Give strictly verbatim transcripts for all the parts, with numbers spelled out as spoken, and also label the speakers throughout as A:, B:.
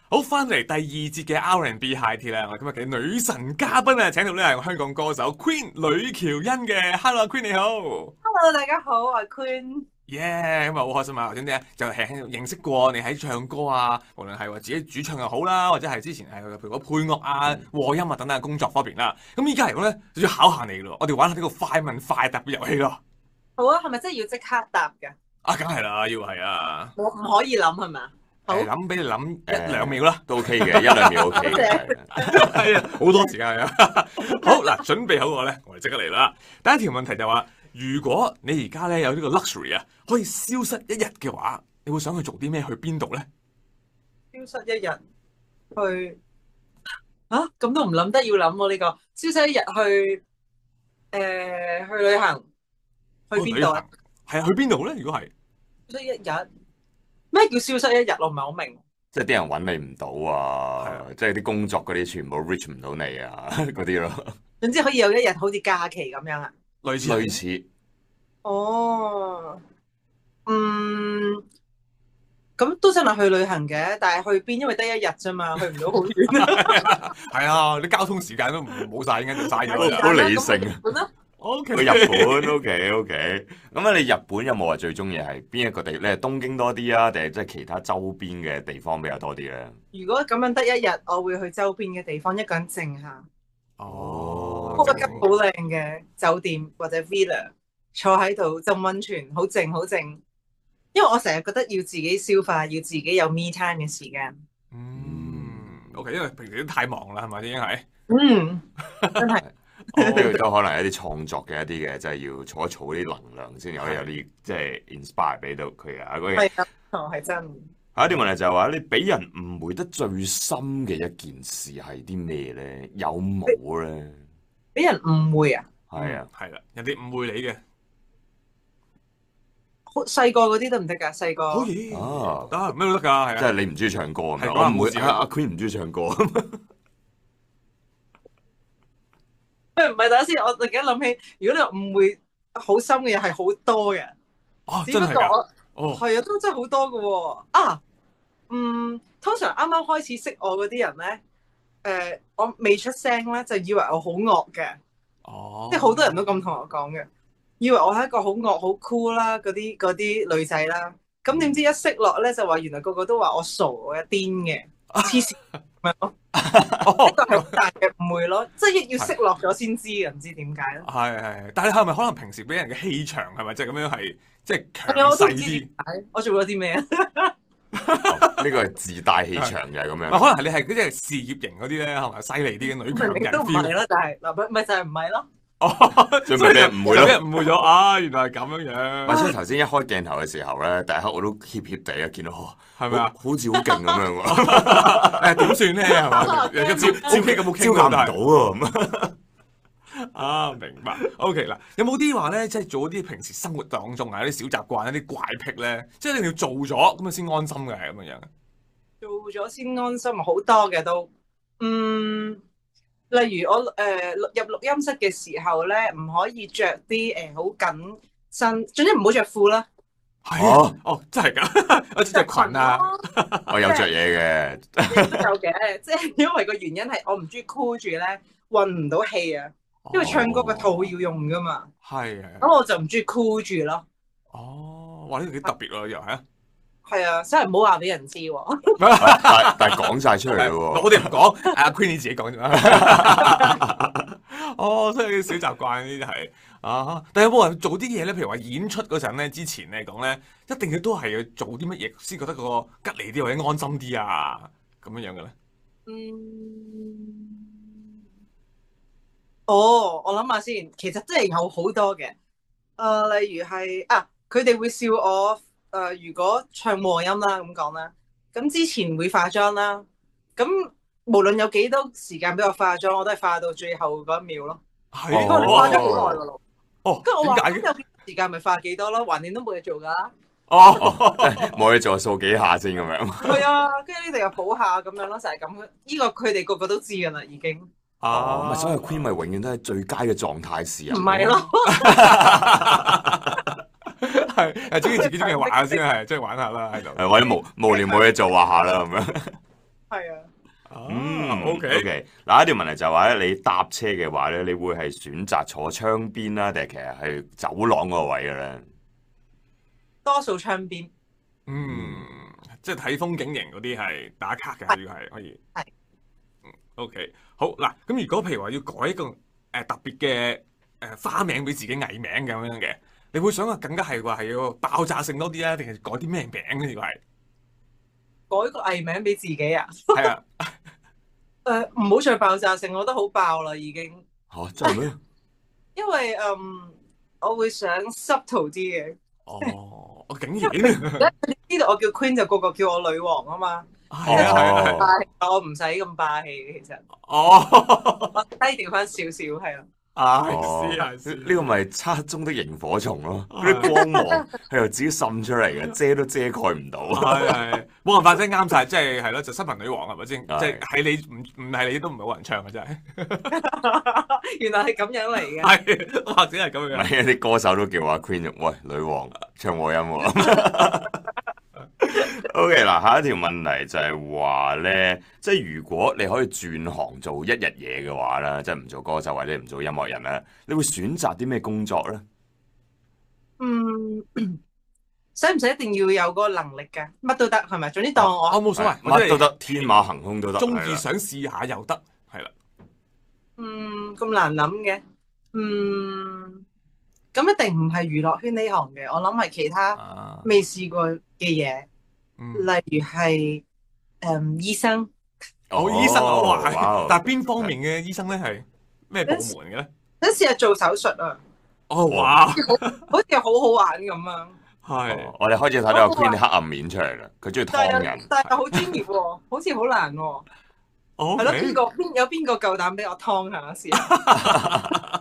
A: 好，翻嚟第二節嘅 R and B High Tea 咧，我今日嘅女神嘉賓啊，請到咧係香港歌手 Queen 呂喬欣嘅。Hello Queen 你好
B: Hello，大家好，我係 Queen。
A: 耶，咁啊好開心啊！頭先咧就係認識過你喺唱歌啊，無論係話自己主唱又好啦，或者係之前係譬如講配樂啊、和音啊等等嘅工作方面啦。咁依家嚟講咧，就要考下你咯，我哋玩下呢個快問快答嘅遊戲咯。
B: 好啊，係咪真係要即刻答㗎？
A: 啊，梗係啦，要係啊。
B: 我唔可以諗係咪？好，
A: 諗俾你諗一兩秒啦，
C: 都 OK 嘅，一兩秒 OK 嘅，
A: 係啊，好多時間啊。好嗱，準備好我咧，我哋即刻嚟啦。第一條問題就話，如果你而家咧有呢個 luxury 啊，可以消失一日嘅話，你會想去做啲咩？去邊度咧？
B: 消失一日去啊？咁都唔諗得要諗喎呢個。消失一日去誒去旅行，去邊度啊？
A: 係啊，去邊度咧？如果係
B: 消失一日，咩叫消失一日？我唔係好明。
C: 即係啲人揾你唔到啊，即係啲工作嗰啲全部 reach 唔到你啊，嗰啲咯。
B: 總之可以有一日好似假期咁樣啊？
A: 類似
C: 類似。
B: 哦，嗯，咁都真係去旅行嘅，但係去邊？因為得一日啫嘛，去唔到好遠。
A: 係啊，啲交通時間都唔冇晒，應該就嘥咗啦。
C: 好理性啊。
A: O K，
C: 去日本 OK OK。咁啊，你日本有冇話最中意係邊一個地？你係東京多啲啊，定係即係其他周邊嘅地方比較多啲咧？
B: 如果咁樣得一日，我會去周邊嘅地方，一個人靜下。
A: 哦，
B: 租一間好靚嘅酒店或者 villa， 坐喺度浸溫泉，好靜好靜。因為我成日覺得要自己消化，要自己有 me time 嘅時間。
A: 嗯 ，OK，因為平時都太忙啦，係咪已經係？
B: 嗯，真係。
C: 呢個都可能係一啲創作嘅一啲嘅，即係要儲一儲啲能量先有有啲即係 inspire 俾到佢啊！嗰
B: 係啊，係真。
C: 下一條問題就係話，你俾人誤會得最深嘅一件事係啲咩咧？有冇咧？
B: 俾人誤會啊？
C: 係啊，
A: 係啦，人哋誤會你嘅。
B: 好細個嗰啲得唔得㗎？細個
A: 可以
C: 啊，
A: 得咩都得㗎，係啊。
C: 即係你唔中意唱歌咁樣，
A: 我唔會。
C: 阿 Queen 唔中意唱歌。
B: 唔係，等下先，我突然間諗起，如果你誤會好深嘅嘢係好多嘅。
A: 哦，
B: 只不過我
A: 哦，
B: 係啊，都真係好多㗎喎。啊，嗯，通常啱啱開始識我嗰啲人咧，誒、呃，我未出聲咧，就以為我好惡嘅。
A: 哦，
B: 即係好多人都咁同我講嘅，以為我係一個好惡、好 cool 啦，嗰啲嗰啲女仔啦。咁點知一識落咧，就話原來個個都話我傻，我一癲嘅，黐線咁樣咯。呢個係好大嘅誤會咯，即係要識落咗先知嘅，唔知點解咧？
A: 係係，但係係咪可能平時俾人嘅氣場係咪即係咁樣係即係強
B: 我都唔
A: 勢啲？
B: 知點解，我做咗啲咩啊？
C: 呢個係自帶氣場嘅咁樣。
A: 可能係你係嗰啲係事業型嗰啲咧，係咪犀利啲嘅女強人
B: 都唔係啦，但係嗱，咪就係唔係咯？
A: 哦，
C: 最尾俾人誤會咯，
A: 俾人誤會咗啊！原來係咁樣樣。
C: 或者頭先一開鏡頭嘅時候咧，第一刻我都怯怯地啊，見到
A: 係咪啊？
C: 好似好勁咁樣喎。
A: 誒點算咧？係嘛？招招 K 咁冇傾
C: 招架唔到喎。
A: 啊，明白。OK 嗱，有冇啲話咧，即係做啲平時生活當中啊，啲小習慣、一啲怪癖咧，即係一定要做咗咁啊先安心嘅，係咁樣樣。
B: 做咗先安心，好多嘅都，嗯。例如我誒、呃、入錄音室嘅時候咧，唔可以着啲誒好緊身，總之唔好着褲啦。
A: 係啊，哦，真係㗎，我着裙啊，
C: 我有着嘢嘅，
B: 都有嘅，即係因為個原因係我唔中意箍住咧，運唔到氣啊，因為唱歌個肚要用噶嘛。
A: 係啊，
B: 咁我就唔中意箍住咯。
A: 哦，哇，呢個幾特別喎，又係啊。
B: 係啊，真係唔好話俾人知喎。
C: 但但係講晒出嚟喎。
A: 我哋唔講，阿 Queen 你自己講啫嘛。哦，所以啲小習慣呢啲係啊，但係有冇人做啲嘢咧？譬如話演出嗰陣咧，之前嚟講咧，一定要都係要做啲乜嘢先覺得個吉利啲或者安心啲啊？咁樣樣嘅咧？
B: 嗯。哦，我諗下先，其實真係有好多嘅。誒、呃，例如係啊，佢哋會笑我。誒、呃，如果唱和音啦，咁講啦，咁之前會化妝啦，咁無論有幾多時間俾我化妝，我都係化到最後嗰一秒咯。
A: 係，
B: 因為你化咗好耐噶咯。
A: 哦，
B: 跟住我話
A: 點解
B: 咁有幾多時間咪化幾多咯，橫掂都冇嘢做噶。
A: 哦，
C: 冇嘢做，掃幾下先咁樣。
B: 係啊，跟住呢度又補下咁樣咯，就係咁。呢個佢哋個個都知噶啦，已經。
C: 哦，咪所以 Queen 咪永遠都係最佳嘅狀態時啊。
B: 唔係咯。
A: 係，係中意自己中意玩下先係，即係玩下啦喺度。
C: 係或者無無聊冇嘢做畫下啦咁樣。
B: 係啊。
C: 嗯
A: 啊，OK，
C: OK。嗱，一條問題就係話咧，你搭車嘅話咧，你會係選擇坐窗邊啦，定係其實係走廊嗰個位嘅咧？
B: 多數窗邊。
A: 嗯，即係睇風景型嗰啲係打卡嘅，要係可以。
B: 係。
A: 嗯，OK，好嗱，咁如果譬如話要改一個誒、呃、特別嘅誒花名俾自己藝名咁樣嘅，你會想話更加係話係要爆炸性多啲啊，定係改啲咩名咧？如果係
B: 改個藝名俾自己啊？
A: 係啊，
B: 誒唔好再爆炸性，我覺得好爆啦已經。
C: 嚇、真係咩？
B: 因為嗯，我會想 subtle 啲嘅。
A: 哦，我竟然
B: 呢度我叫 Queen 就個個叫我女王啊嘛。
A: 係啊係啊係啊，
B: 霸氣我唔使咁霸氣嘅，其實
A: 哦，
B: 我低調翻少少係啊。
A: 啊
C: 哦，
A: 係
C: 呢
A: 係
C: 呢個咪差中的螢火蟲咯，嗰啲光芒係由自己滲出嚟嘅，遮都遮蓋唔到。
A: 係係冇辦法，真係啱晒，即係係咯，就新聞女王係咪先？即
C: 係
A: 係係你唔唔係你都唔係好人唱嘅真係，
B: 原來係咁樣嚟嘅。
A: 係或者係咁樣。
C: 唔係啲歌手都叫阿 Queen，喂女王唱和音喎。O K 嗱，下一條問題就係話咧，即係如果你可以轉行做一日嘢嘅話咧，即係唔做歌手或者唔做音樂人咧，你會選擇啲咩工作咧？
B: 嗯，使唔使一定要有嗰個能力㗎？乜都得係咪？總之當我
A: 我冇所謂，
C: 乜都得，天馬行空都得。
A: 中
C: 係啦
A: 意想試下又得，係啦。
B: 嗯咁難諗嘅。嗯，咁一定唔係娛樂圈呢行嘅，我諗係其他
A: 啊，
B: 未試過嘅嘢，
A: 嗯，
B: 例如係誒醫生。
A: 好醫生啊，哇！
C: 哇
A: 但係邊方面嘅醫生咧係咩部門嘅咧？
B: 想試下做手術啊，
A: 哦，哇，
B: 好似好好玩咁啊！
A: 係
C: 哦我哋開始睇到個 Queen 黑暗面出嚟啦，佢中意
B: 但係
C: 劏人。
B: 但係好專業喎，好似好難喎。係咯，邊
A: ，OK，
B: 個邊有邊個夠膽俾我劏下試下？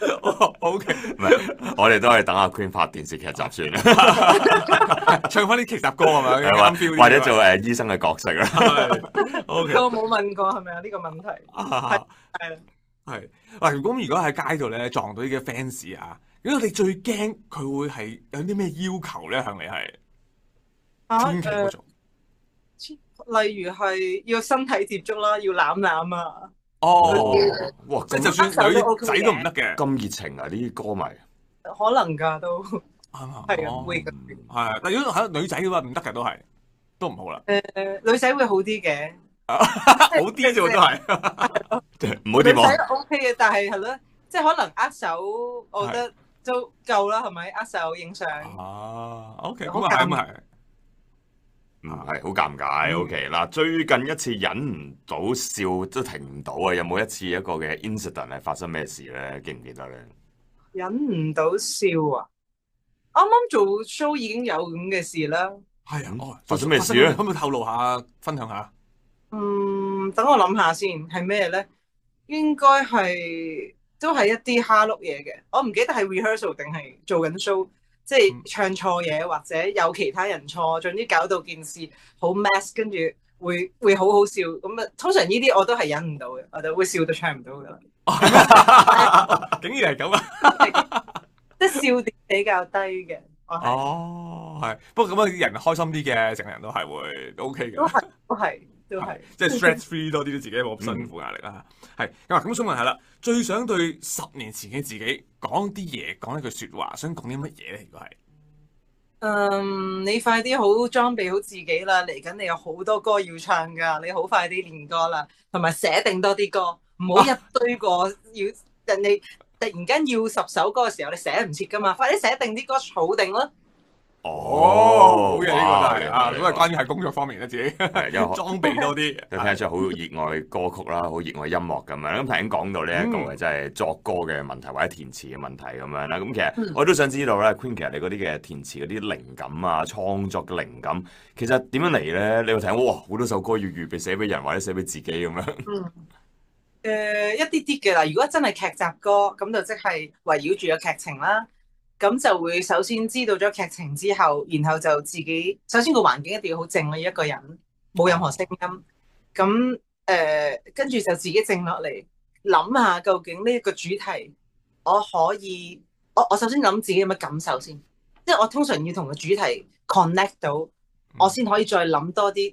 A: OK，
C: 唔係，我哋都係等阿 Queen 拍電視劇集算啦，
A: 唱翻啲劇集歌係咪？
C: 係
A: 啱 feel
C: 或或者做誒醫生嘅角色啦。
A: 係 OK，
B: 我冇問過係咪有呢個問題？
A: 啊
B: 係啦，
A: 係嗱，如果如果喺街度咧撞到呢個 fans 啊，如果你最驚佢會係有啲咩要求咧向你係
B: 啊
A: 千祈唔好
B: 誒，
A: 做。
B: 例如係要身體接觸啦，要攬攬啊，
A: 哦，
C: 哇，
A: 即係
C: 咁
A: 就算女
B: 握手都 OK
A: 仔都唔得嘅，
C: 咁熱情啊！呢啲歌迷
B: 可能㗎都
A: 係嘛？
B: 係啊，
A: 哦
B: 會嘅。
A: 係，但如果係女仔嘅話唔得嘅都係，都唔好啦，
B: 誒女仔會好啲嘅，
A: 好啲啫喎都係。
C: 唔好掂我。
B: 女仔 OK 嘅，但係係咯，即係可能握手，我覺得都夠啦，係咪？握手影相。
A: 啊，OK，
B: 好
A: 咁啊係，
B: 尷
A: 咁啊係。
C: 嗯，係好尷尬。
A: 嗯
C: OK，嗱，最近一次忍唔到笑都停唔到啊！有冇一次一個嘅 incident 係發生咩事咧？記唔記得咧？
B: 忍唔到笑啊！啱啱做 show 已經有咁嘅事啦。
A: 係啊，哦，
C: 發生咩事咧
A: 可唔可以透露下、分享下？
B: 嗯，等我諗下先，係咩咧？應該係都係一啲蝦碌嘢嘅。我唔記得係 rehearsal 定係做緊 show，即係唱錯嘢或者有其他人錯，總之搞到件事好 mess，跟住會會好好笑。咁啊，通常呢啲我都係忍唔到嘅，我就會笑到唱唔到噶啦。
A: 竟然係咁啊！
B: 即係笑點比較低嘅，我係
A: 哦，係，不過咁樣人開心啲嘅，成個人都係會 OK 嘅，
B: 都係都係都係。
A: 即係 stress free 多啲，自己冇咁辛苦壓力啦。係咁啊，咁想問下啦，最想對十年前嘅自己講啲嘢，講一句説話，想講啲乜嘢咧？如果係
B: 嗯，你快啲好裝備好自己啦！嚟緊你有好多歌要唱噶，你好快啲練歌啦，同埋寫定多啲歌，唔好一堆歌要人哋突然間要十首歌嘅時候，你寫唔切噶嘛，快啲寫定啲歌儲定啦。
A: 哦，好嘅，呢個
C: 哇
A: 都係啊，咁啊，關於係工作方面咧，自己
C: 係因為
A: 裝備多啲，
C: 都聽得出好熱愛歌曲啦，好熱愛音樂咁樣。咁頭先講到呢一個嘅即係作歌嘅問題或者填詞嘅問題咁樣啦。咁其實我都想知道咧，Queen 其實你嗰啲嘅填詞嗰啲靈感啊、創作嘅靈感，其實點樣嚟咧？你會睇哇，好多首歌要預備寫俾人或者寫俾自己咁樣。
B: 嗯。誒、一啲啲嘅啦，如果真係劇集歌，咁就即係圍繞住個劇情啦。咁就會首先知道咗劇情之後，然後就自己首先個環境一定要好靜啊，一個人冇任何聲音。咁誒，跟住就自己靜落嚟諗下，究竟呢一個主題，我可以，我我首先諗自己有乜感受先，即係我通常要同個主題 connect 到，我先可以再諗多啲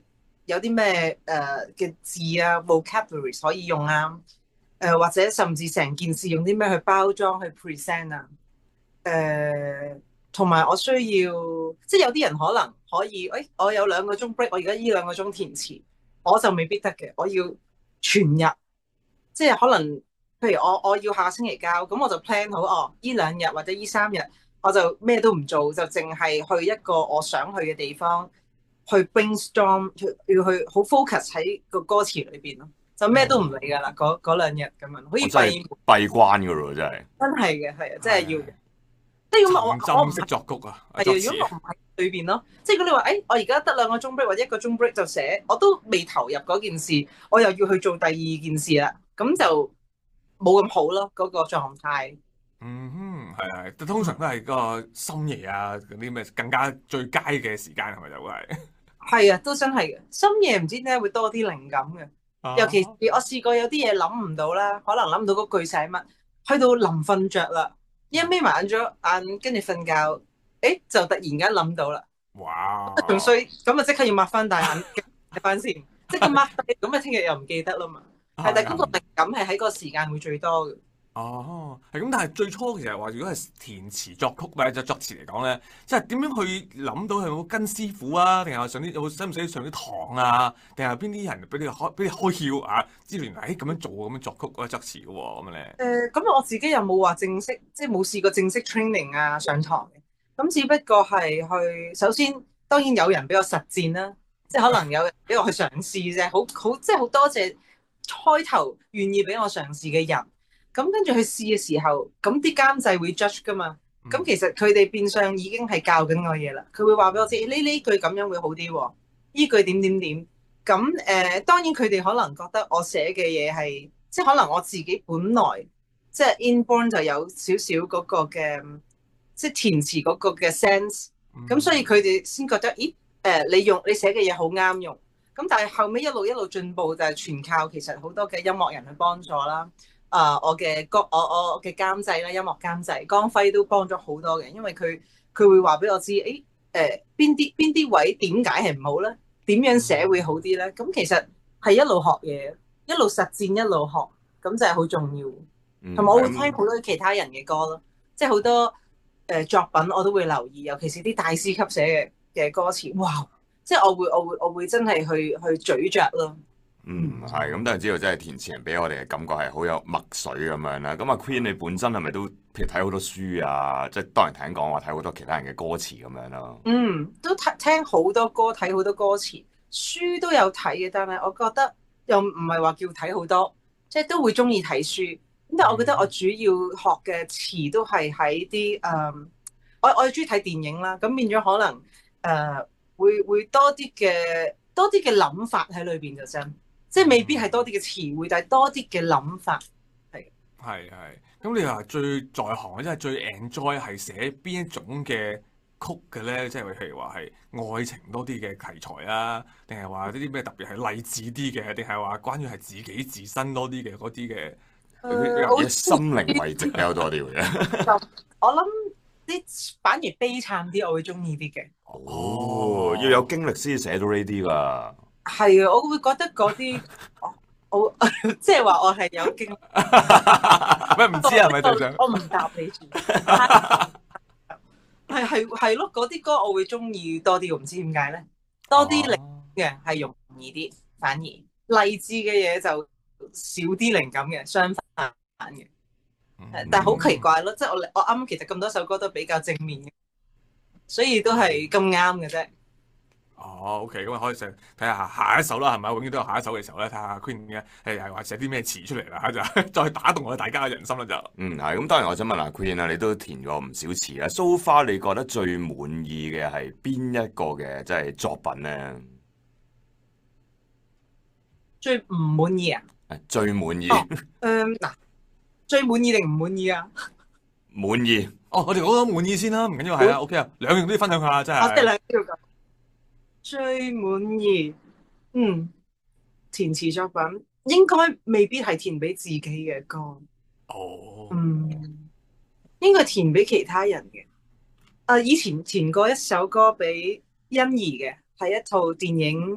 B: 有啲咩誒嘅字啊 vocabulary 可以用啊，誒、呃、或者甚至成件事用啲咩去包裝去 present 啊，誒同埋我需要，即係有啲人可能可以，誒、哎、我有兩個鐘 break，我而家依兩個鐘填詞，我就未必得嘅，我要全日，即係可能譬如我我要下星期交，咁我就 plan 好哦，依兩日或者依三日。我就咩都唔做，就淨係去一個我想去嘅地方，去 brainstorm，要去好 focus 喺個歌詞裏邊咯，就咩都唔理㗎啦。嗰嗰兩日咁樣，好似閉
C: 閉關㗎咯，真係。
B: 真係嘅，係啊，真係要。即係咁我我唔
A: 識作曲啊，
B: 係啊，如果我唔喺裏邊咯，即係如果你話誒、哎，我而家得兩個鐘 break 或者一個鐘 break 就寫，我都未投入嗰件事，我又要去做第二件事啦，咁就冇咁好咯，嗰、嗰個狀態。
A: 嗯哼，係係，通常都係個深夜啊，嗰啲咩更加最佳嘅時間係咪就會係？
B: 係啊，都真係嘅。深夜唔知點解會多啲靈感嘅，
A: 啊、
B: 尤其是我試過有啲嘢諗唔到啦，可能諗唔到嗰句寫乜，去到臨瞓着啦，一眯埋眼咗眼，跟住瞓覺，誒就突然間諗到啦。
A: 哇！
B: 仲衰，咁啊即刻要擘翻大眼睇翻先，即刻擘低，咁啊聽日又唔記得啦嘛。係，但係嗰個靈感係喺嗰個時間會最多嘅。
A: 哦，係咁，但係最初其實話，如果係填詞作曲或者作詞嚟講咧，即係點樣去諗到係冇跟師傅啊，定係上啲有使唔使上啲堂啊，定係邊啲人俾你開俾你開竅啊？知道原來誒咁樣做咁樣作曲或者作詞嘅喎，咁樣咧。誒，
B: 咁我自己又冇話正式，即係冇試過正式 training 啊上堂嘅。咁只不過係去首先，當然有人俾我實戰啦，即係可能有人俾我去嘗試啫。好好，即係好多謝開頭願意俾我嘗試嘅人。咁跟住去試嘅時候，咁啲監製會 judge 噶嘛？咁、嗯、其實佢哋變相已經係教緊我嘢啦。佢會話俾我知，呢呢句咁樣會好啲喎，呢句點點點。咁誒、呃，當然佢哋可能覺得我寫嘅嘢係，即係可能我自己本來即係 inborn 就有少少嗰個嘅，即係填詞嗰個嘅 sense。咁、嗯、所以佢哋先覺得，咦誒、呃，你用你寫嘅嘢好啱用。咁但係後尾一路一路進步，就係全靠其實好多嘅音樂人去幫助啦。啊！Uh, 我嘅歌，我我嘅監製啦，音樂監製江輝都幫咗好多嘅，因為佢佢會話俾我知，誒誒邊啲邊啲位點解係唔好咧？點樣寫會好啲咧？咁其實係一路學嘢，一路實戰，一路學，咁就係好重要。同埋、嗯、我會聽好多其他人嘅歌咯，即係好多誒、呃、作品我都會留意，尤其是啲大師級寫嘅嘅歌詞，哇！即係我會我會我會真係去去咀嚼咯。
C: 嗯，係咁，當然知道，即係填詞人俾我哋嘅感覺係好有墨水咁樣啦。咁阿 Queen 你本身係咪都譬如睇好多書啊？即係當然聽講話睇好多其他人嘅歌詞咁樣咯。嗯，
B: 都聽聽好多歌，睇好多歌詞，書都有睇嘅。但係我覺得又唔係話叫睇好多，即係都會中意睇書。咁但係我覺得我主要學嘅詞都係喺啲誒，我我係中意睇電影啦。咁變咗可能誒、呃、會會多啲嘅多啲嘅諗法喺裏邊就真。即係未必係多啲嘅詞彙，但係多啲嘅諗法係。
A: 係係。咁你話最在行，即係最 enjoy 係寫邊一種嘅曲嘅咧？即係譬如話係愛情多啲嘅題材啊，定係話呢啲咩特別係勵志啲嘅，定係話關於係自己自身多啲嘅嗰啲嘅？
C: 誒，心靈慰藉比較多啲嘅。
B: 我諗啲反而悲慘啲，我會中意啲嘅。
C: 哦，要有經歷先寫到呢啲㗎。
B: 係啊，我會覺得嗰啲，我即係話我係有經歷。
A: 咩唔知啊？咪對上？
B: 我唔答你住。係係係咯，嗰啲歌我會中意多啲，我唔知點解咧。多啲靈嘅係容易啲，反而勵志嘅嘢就少啲靈感嘅，相反嘅。嗯、但係好奇怪咯，即係我我啱其實咁多首歌都比較正面嘅，所以都係咁啱嘅啫。
A: 哦，OK，咁啊可以睇下下一首啦，係咪？永遠都有下一首嘅時候咧，睇下 Queen 嘅係係話寫啲咩詞出嚟啦，就再打動我哋大家嘅人心啦就。嗯，
C: 係。咁當然我想問下 Queen 啊，你都填咗唔少詞啦。So far 你覺得最滿意嘅係邊一個嘅即係作品咧？
B: 最唔滿意啊？
C: 最滿意。
B: 誒嗱、哦，最滿意定唔滿意啊？
C: 滿意。
A: 哦，我哋講講滿意先啦，唔緊要係啊 OK 啊，兩樣都要分享下，真係。
B: 我哋兩樣咁。最滿意，嗯，填詞作品應該未必係填俾自己嘅歌，
A: 哦，
B: 嗯，應該填俾其他人嘅。啊，以前填過一首歌俾欣宜嘅，係一套電影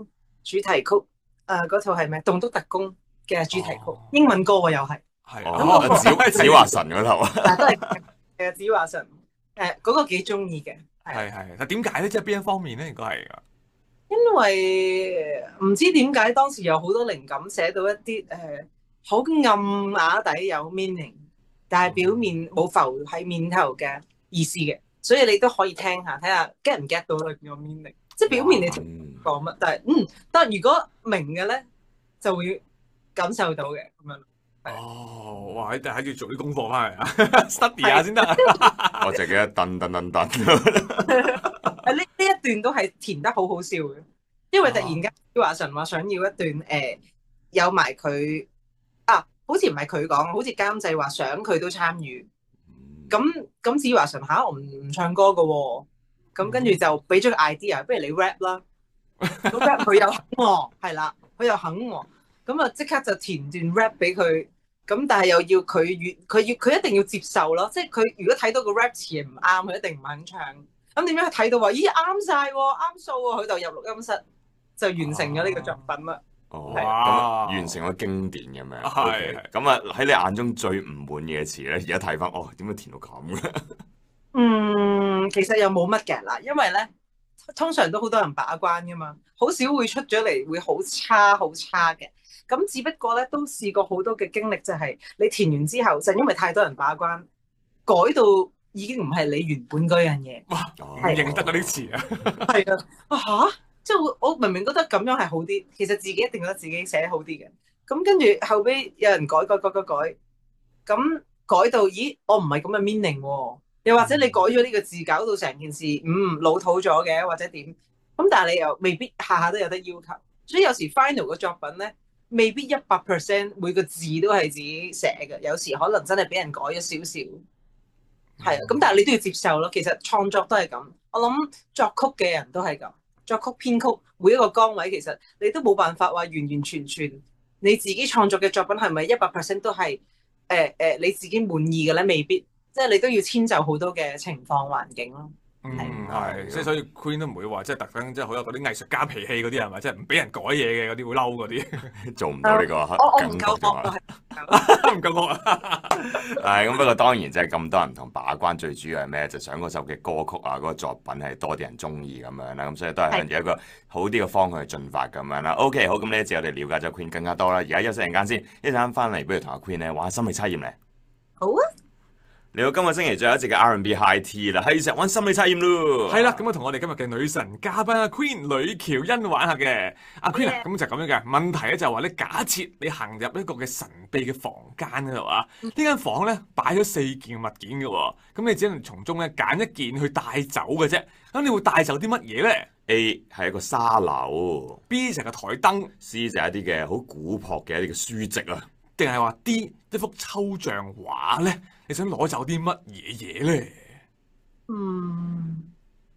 B: 主題曲，誒嗰套係咩？棟篤特工嘅主題曲，
A: 哦
B: 英文歌喎又係，
A: 係
C: 哦，子子華神嗰頭啊，
B: 但係都係誒子華神，誒嗰個幾中意嘅，
A: 係係。但點解咧？即係邊一方面咧？應該係㗎。
B: 因為唔知點解當時有好多靈感寫到一啲誒好暗啞底有 meaning，但係表面冇浮喺面頭嘅意思嘅，所以你都可以聽下睇下 get 唔 get 到裏邊個 meaning。即係表面你聽講乜，但係嗯，但係如果明嘅咧就會感受到嘅咁樣。
A: 哦，哇！一定係要做啲功課翻嚟啊，study 下先得。
C: 我就記得噔噔噔噔。
B: 誒呢呢一段都係填得好好笑嘅，因為突然間華神話想要一段誒、呃、有埋佢啊，好似唔係佢講，好似監製話想佢都參與。咁咁子華神嚇我唔唔唱歌嘅喎，咁跟住就俾咗個 idea，不如你 rap 啦。咁 rap 佢又肯喎，係啦，佢又肯喎，咁啊即刻就填段 rap 俾佢。咁但係又要佢越佢要佢一定要接受咯，即係佢如果睇到個 rap 詞唔啱，佢一定唔肯唱。咁點樣佢睇到話咦啱晒喎，啱數喎，佢就入錄音室就完成咗呢個作品啦。
C: 哦，
A: 哇
C: 咁完成咗經典咁樣。
A: 係
C: 咁啊喺你眼中最唔滿意嘅詞咧，而家睇翻，哦點解填到咁嘅？
B: 嗯，其實又冇乜嘅啦，因為咧通常都好多人把關噶嘛，好少會出咗嚟會好差好差嘅。咁只不過咧，都試過好多嘅經歷，就係你填完之後，就因為太多人把關，改到已經唔係你原本嗰樣嘢。
A: 哇！唔認得嗰啲詞啊。
B: 係啊，啊嚇！即係我我明明覺得咁樣係好啲，其實自己一定覺得自己寫好啲嘅。咁跟住後尾有人改改改改改，咁改到咦，我唔係咁嘅 meaning 喎。又或者你改咗呢個字，搞到成件事嗯老土咗嘅，或者點？咁但係你又未必下下都有得要求，所以有時 final 嘅作品咧。未必一百 percent 每個字都係自己寫嘅，有時可能真係俾人改咗少少，係啊。咁但係你都要接受咯。其實創作都係咁，我諗作曲嘅人都係咁，作曲編曲每一個崗位其實你都冇辦法話完完全全你自己創作嘅作品係咪一百 percent 都係誒誒你自己滿意嘅咧？未必，即係你都要遷就好多嘅情況環境咯。
A: 嗯，係，即係所以 Queen 都唔會話即係特登，即係好有嗰啲藝術家脾氣嗰啲係咪？即係唔俾人改嘢嘅嗰啲會嬲嗰啲，
C: 做唔到呢個
B: 我我唔夠
C: 惡
B: 惡，
A: 唔夠惡啊！
C: 係咁，不過當然即係咁多人同把關，最主要係咩？就想嗰首嘅歌曲啊，嗰個作品係多啲人中意咁樣啦。咁所以都係向住一個好啲嘅方向去進發咁樣啦。OK，好，咁呢一節我哋了解咗 Queen 更加多啦。而家休息陣間先，一陣間翻嚟，不如同阿 Queen 咧玩心理測驗咧。
B: 好啊！
C: 嚟到今個星期最後一節嘅 R and B High Tea 啦，係時候玩心理測驗咯。
A: 係啦，咁啊同我哋今日嘅女神嘉賓阿 Queen 呂喬恩玩下嘅。阿 Queen 啊，咁就咁樣嘅問題咧，就係話咧，假設你行入一個嘅神秘嘅房間嗰度啊，呢間房咧擺咗四件物件嘅喎，咁你只能從中咧揀一件去帶走嘅啫。咁你會帶走啲乜嘢咧
C: A 係一個沙漏
A: ？B 就係個台燈
C: ，C 就係一啲嘅好古樸嘅一啲嘅書籍啊，
A: 定係話 D 一幅抽象畫咧？你想攞走啲乜嘢嘢咧？
B: 嗯，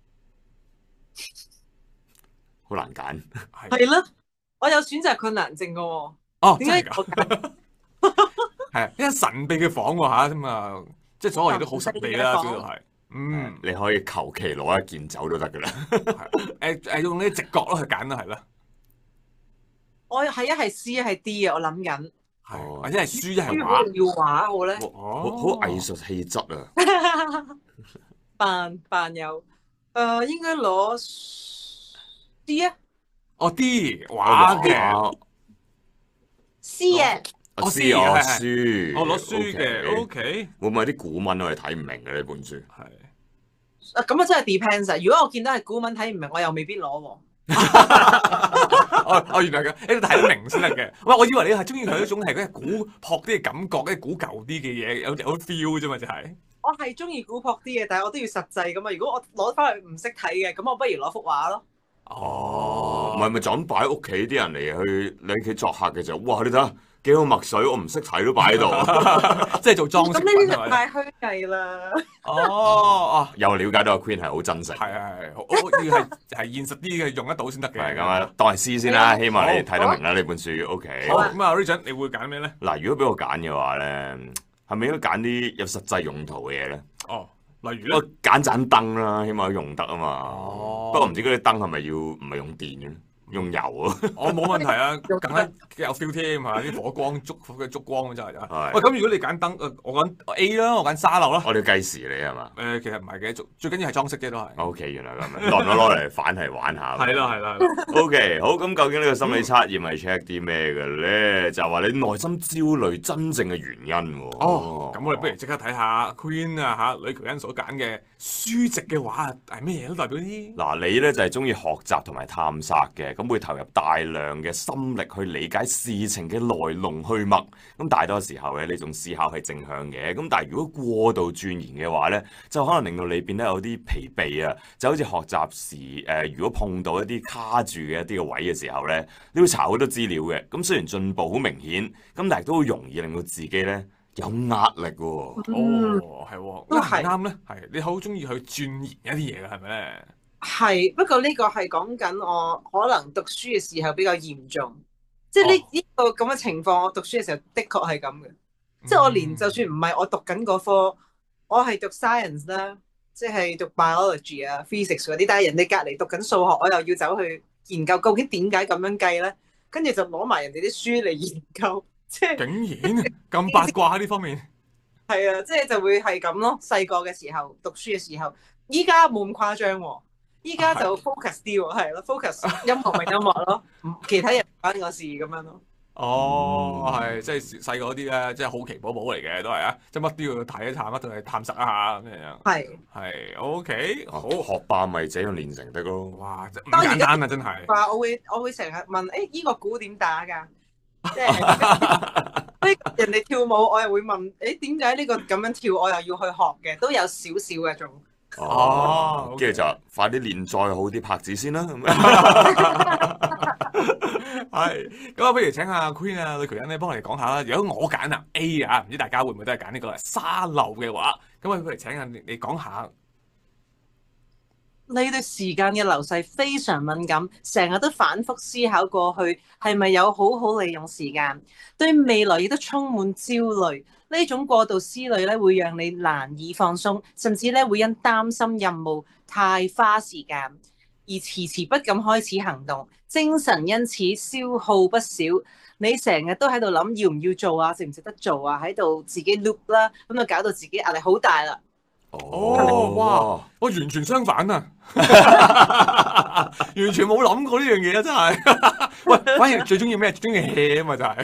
C: 好難揀。
B: 係啦，我有選擇困難症嘅喎。
A: 哦，
B: 點解
A: 真係㗎？係啊，呢間神秘嘅房喎嚇，咁啊，即係所有嘢都好神秘啦，主要係。嗯，
C: 你可以求其攞一件走都得㗎啦。
A: 誒誒，用呢啲直覺咯去揀啦，係啦。
B: 我係一係 C 一係 D 啊，我諗緊。
A: 係，或者係書一係
B: 如果
A: 畫。
B: 要畫好咧，
C: 好好藝術氣質啊！
B: 扮扮有，誒應該攞 D 啊
A: 哦，D 畫嘅。
B: ，C 嘅。
A: 我
C: 知我
A: 知係係
C: 書，
A: 我攞書嘅
C: OK
A: ，OK。
C: 會唔會有啲古文我哋睇唔明嘅呢本書？
A: 係。
B: 啊咁啊真係 depends 啊！如果我見到係古文睇唔明，我又未必攞喎。
A: 哦哦，原來嘅，你睇得明先得嘅。喂，我以為你係中意佢一種係嗰啲古樸啲嘅感覺，嗰啲古舊啲嘅嘢，有有 feel 啫嘛，就係。
B: 我係中意古樸啲嘅，但係我都要實際噶嘛。如果我攞翻去唔識睇嘅，咁我不如攞幅畫咯。
C: 哦，唔係咪就咁擺喺屋企啲人嚟去你屋企作客嘅時候，哇！你睇下幾好墨水，我唔識睇都擺喺度，
A: 即係做裝飾
B: 咁
A: 品係咪？
B: 呢啲就太虛偽啦。
A: 哦哦，
C: 又了解到阿 Queen 係好真誠。
A: 係係係，我要係係現實啲嘅，用得到先得嘅。
C: 係咁啊，當係詩先啦，希望你睇得明啦呢本書。OK。
A: 好，咁啊，Richard，你會揀咩咧？
C: 嗱，如果俾我揀嘅話咧，係咪應該揀啲有實際用途嘅嘢咧？
A: 哦，例如
C: 我
A: 咧，
C: 揀盞燈啦，起碼用得啊嘛。
A: 哦
C: 不過唔知嗰啲燈係咪要唔係用電嘅咧？ 用油啊。
A: 我冇問題啊，更加有 feel 添，係嘛？啲火光燭嘅燭光真係真係。
C: 係
A: 喂，咁如果你揀燈，誒我揀 A 啦，我揀沙漏啦。
C: 我哋要計時你係嘛
A: 誒，其實唔係嘅，最最緊要係裝飾啫，都係。
C: ？O K，原來咁樣，攞唔攞嚟反係玩下？
A: 係啦係啦係啦。
C: O K，好，咁究竟呢個心理測驗係 check 啲咩嘅咧？就係話你內心焦慮真正嘅原因喎。
A: 哦，咁我哋不如即刻睇下 Queen 啊嚇呂喬恩所揀嘅書籍嘅話係咩嘢都代表啲。
C: 嗱，你咧就係中意學習同埋探索嘅，咁會投入大量嘅心力去理解事情嘅來龍去脈。咁大多時候咧，呢種思考係正向嘅。咁但係如果過度鑽研嘅話咧，就可能令到你變得有啲疲憊啊。就好似學習時誒、呃，如果碰到一啲卡住嘅一啲嘅位嘅時候咧，你會查好多資料嘅。咁雖然進步好明顯，咁但係都好容易令到自己咧有壓力喎。
A: 哦，係喎，
B: 都係
A: 啱唔啱咧？係你好中意去鑽研一啲嘢嘅係咪咧？
B: 係，不過呢個係講緊我可能讀書嘅時候比較嚴重，即係呢呢個咁嘅情況，我讀書嘅時候的確係咁嘅。即係我連就算唔係我讀緊嗰科，我係讀 science 啦，即係讀 biology 啊、physics 嗰啲，但係人哋隔離讀緊數學，我又要走去研究究竟點解咁樣計咧，跟住就攞埋人哋啲書嚟研究，即係
A: 竟然咁八卦呢方面。
B: 係啊，即係就會係咁咯。細個嘅時候讀書嘅時候，依家冇咁誇張喎，依家就 focus 啲喎，係咯，focus 音樂咪音樂咯，其他人唔關我事咁樣咯。
A: 哦，係即係細個嗰啲咧，即係好奇寶寶嚟嘅都係啊，即係乜都要睇一探，乜都係探實一下咁樣。
B: 係
A: 係 OK，好
C: 好，學霸咪這樣練成的咯。
A: 哇，唔簡單啊，真係。
B: 話我會我會成日問，誒依個鼓點打㗎？即係人哋跳舞，我又會問，誒點解呢個咁樣跳，我又要去學嘅，都有少少嘅種。
A: 哦，
C: 跟住就快啲練再好啲拍子先啦。咁
A: 係咁啊，不如請下 Queen 啊呂喬恩咧幫我哋講下啦。如果我揀啊 A 啊，唔知大家會唔會都係揀呢個沙漏嘅話，咁啊不如請下你你講下。
B: 你對時間嘅流逝非常敏感，成日都反覆思考過去係咪有好好利用時間，對未來亦都充滿焦慮。呢種過度思慮咧，會讓你難以放鬆，甚至咧會因擔心任務太花時間而遲遲不敢開始行動，精神因此消耗不少。你成日都喺度諗要唔要做啊，值唔值得做啊，喺度自己 loop 啦，咁就搞到自己壓力好大啦。
A: 哦，哇！我完全相反啊，完全冇諗過呢樣嘢啊，真係。喂，反而最中意咩？最中意 hea 啊嘛，就係。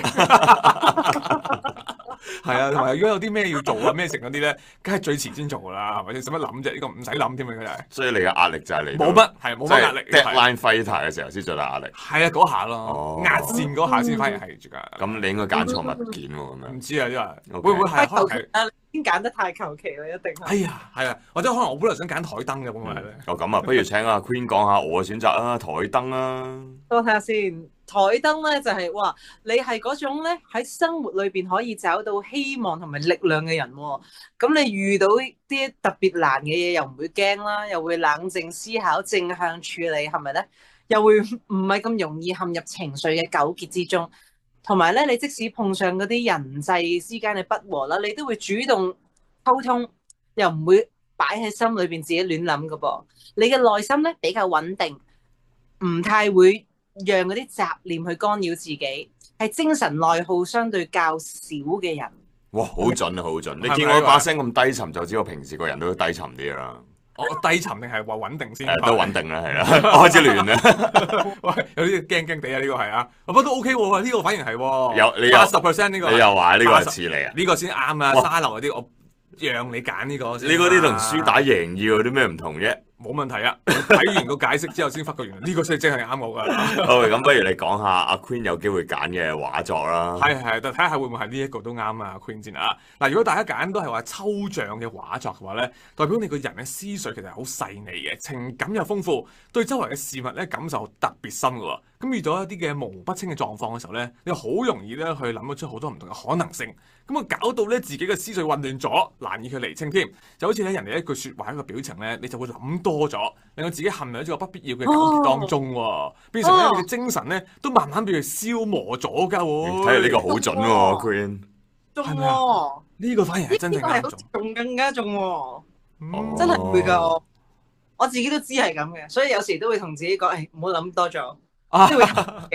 A: 係啊，同埋如果有啲咩要做啊，咩成嗰啲咧，梗係最遲先做噶啦，係咪先？使乜諗啫？呢個唔使諗添啊，真係。
C: 所以你嘅壓力就係你
A: 冇乜，係冇乜壓力。
C: deadline fighter 嘅時候先最大壓力。
A: 係啊，嗰下咯
C: 哦，
A: 壓線嗰下先反而係住㗎。
C: 咁你應該揀錯物件喎，咁樣。
A: 唔知啊，因為
C: Okay
A: 會唔會係
B: 太
A: 可能係？
B: 求其啦，你先揀得太求其啦，一定係。
A: 哎呀，係啊，或者可能我本來想揀台燈嘅，會唔會係咧？
C: 哦，咁啊，不如請阿 Queen 講下我嘅選擇啊，台燈啊。
B: 我睇下先，台燈咧就係、是、哇，你係嗰種咧喺生活裏邊可以找到希望同埋力量嘅人喎、哦。咁你遇到啲特別難嘅嘢，又唔會驚啦，又會冷靜思考、正向處理，係咪咧？又會唔係咁容易陷入情緒嘅糾結之中。同埋咧，你即使碰上嗰啲人際之間嘅不和啦，你都會主動溝通，又唔會擺喺心裏邊自己亂諗㗎噃。你嘅內心咧比較穩定。唔太會讓嗰啲雜念去干擾自己，係精神內耗相對較少嘅人。
C: 哇，好準啊，好準！你
A: 係咪
C: 見我把聲咁低沉，就知我平時個人都低沉啲啦。
A: 我低沉定係話穩定先？
C: 誒，都穩定啦，係啦，開始亂啦。
A: 喂，有啲驚驚地啊！呢個係啊，不過都 OK 喎，呢個反而係喎。
C: 有你有
A: 八十 percent 呢個，
C: 你又話呢個係似你啊？
A: 呢個先啱啊！沙漏嗰啲我讓你揀呢個先。
C: 你嗰啲同輸打贏要有啲咩唔同啫？
A: 冇問題啊！睇完個解釋之後，先發覺原來呢個先真係啱我噶。
C: 好，咁不如你講下阿 Queen 有機會揀嘅畫作啦。
A: 係係，睇下會唔會係呢一個都啱啊 Queen 先啊！嗱，如果大家揀都係話抽象嘅畫作嘅話咧，代表你個人嘅思緒其實係好細膩嘅，情感又豐富，對周圍嘅事物咧感受特別深噶喎。咁遇到一啲嘅模糊不清嘅狀況嘅時候咧，你好容易咧去諗得出好多唔同嘅可能性，咁啊搞到咧自己嘅思緒混亂咗，難以去釐清添。就好似咧人哋一句説話一個表情咧，你就會諗多咗，令到自己陷入一個不必要嘅糾結當中喎，哦、變成咧你嘅精神咧都慢慢被佢消磨咗㗎喎。
C: 睇嚟呢個好準喎、啊、，Queen。
B: 中喎、哦，
A: 呢個反而係真正啱中，
B: 仲更加中喎、哦，
A: 嗯、
B: 真係會㗎。我自己都知係咁嘅，所以有時都會同自己講，誒唔好諗多咗。
A: 啊，
B: 即係會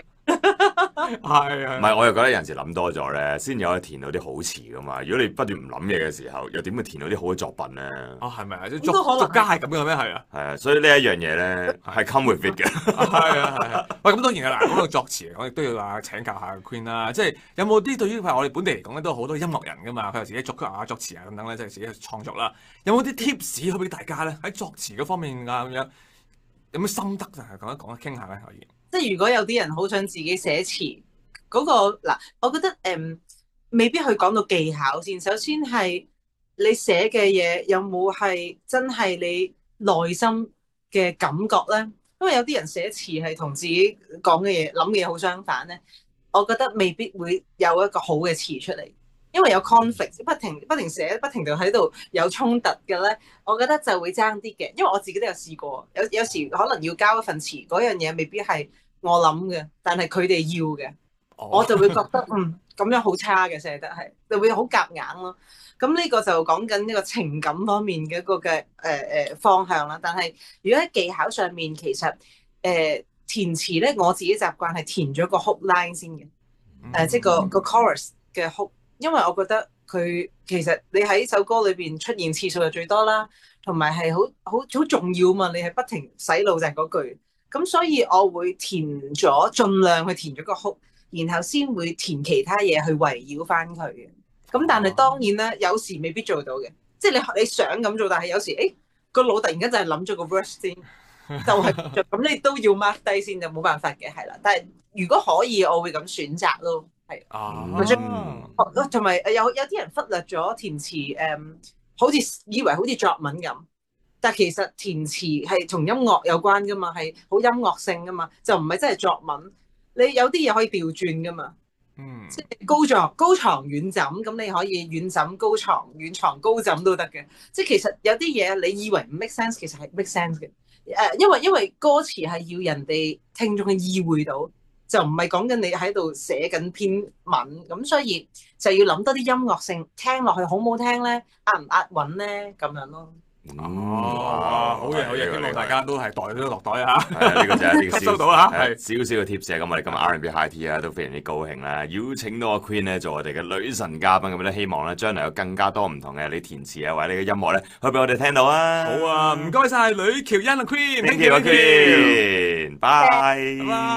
A: 係啊，
C: 唔係，我又覺得有陣時諗多咗咧，先有得填到啲好詞噶嘛。如果你不斷唔諗嘢嘅時候，又點會填到啲好嘅作品咧？
A: 啊係咪啊？即係
B: 咁都可能
A: 作作家係咁嘅咩？係啊。
C: 係啊，所以呢一樣嘢咧係 come with it 嘅。
A: 係啊係啊，喂咁當然啦，嗱講到作詞嚟講，亦都要話請教下 Queen 啦，即係有冇啲對於譬如我哋本地嚟講咧，都有好多音樂人噶嘛，佢有自己作曲啊、作詞啊等等咧，即係自己創作啦。有冇啲 tips 可以俾大家咧喺作詞嗰方面啊咁樣，有咩心得就係講一講傾下咧可以。
B: 即係如果有啲人好想自己寫詞，嗰、個嗱，我覺得誒、嗯、未必去講到技巧先。首先係你寫嘅嘢有冇係真係你內心嘅感覺咧？因為有啲人寫詞係同自己講嘅嘢、諗嘅嘢好相反咧，我覺得未必會有一個好嘅詞出嚟。因為有 conflict，不停不停寫，不停就喺度有衝突嘅咧，我覺得就會爭啲嘅。因為我自己都有試過，有有時可能要交一份詞，嗰樣嘢未必係我諗嘅，但係佢哋要嘅，我就會覺得嗯咁樣好差嘅寫得係，就會好夾硬咯。咁呢個就講緊呢個情感方面嘅一個嘅誒誒方向啦。但係如果喺技巧上面，其實誒、呃、填詞咧，我自己習慣係填咗個 hook line 先嘅，誒、呃、即係個個 chorus 嘅 hook。因為我覺得佢其實你喺首歌裏邊出現次數就最多啦，同埋係好好好重要嘛，你係不停洗腦就係嗰句，咁所以我會填咗，盡量去填咗個 hook，然後先會填其他嘢去圍繞翻佢嘅。咁但係當然啦，有時未必做到嘅，即係你你想咁做，但係有時誒個腦突然間就係諗咗個 verse 先，就係咁你都要 mark 低先，就冇辦法嘅係啦。但係如果可以，我會咁選擇咯。係
A: 啊，
B: 同埋有有啲人忽略咗填詞，誒、嗯，好似以為好似作文咁，但其實填詞係同音樂有關噶嘛，係好音樂性噶嘛，就唔係真係作文。你有啲嘢可以調轉噶嘛，
A: 嗯，
B: 即係高床高牀遠枕，咁你可以遠枕高床，遠床高枕都得嘅。即係其實有啲嘢你以為唔 make sense，其實係 make sense 嘅。誒，因為因為歌詞係要人哋聽眾去意會到。就唔係講緊你喺度寫緊篇文，咁所以就要諗多啲音樂性，聽落去好唔好聽咧？押唔押韻咧？咁樣咯。
A: 哦，好嘢好嘢，希望大家都係袋咗落袋啊！
C: 係啊，呢個就係呢個
A: 收到啊，
C: 係少少嘅 tips 咁我哋今日 R and B High Tea 啊，都非常之高興啦，邀請到阿 Queen 咧做我哋嘅女神嘉賓咁咧，希望咧將來有更加多唔同嘅你填詞啊或者你嘅音樂咧，可以俾我哋聽到啊！
A: 好啊，唔該晒呂喬欣啊 Queen，
C: thank you 阿 Queen，拜。